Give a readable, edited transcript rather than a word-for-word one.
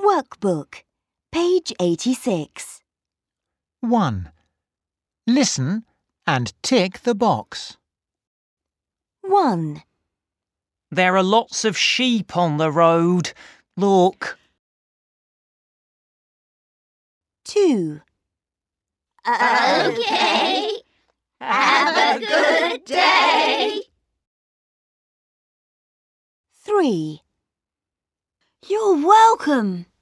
Workbook, page 86. 1. Listen and tick the box. 1, There are lots of sheep on the road. Look. 2, OK. Have a good day. 3. You're welcome.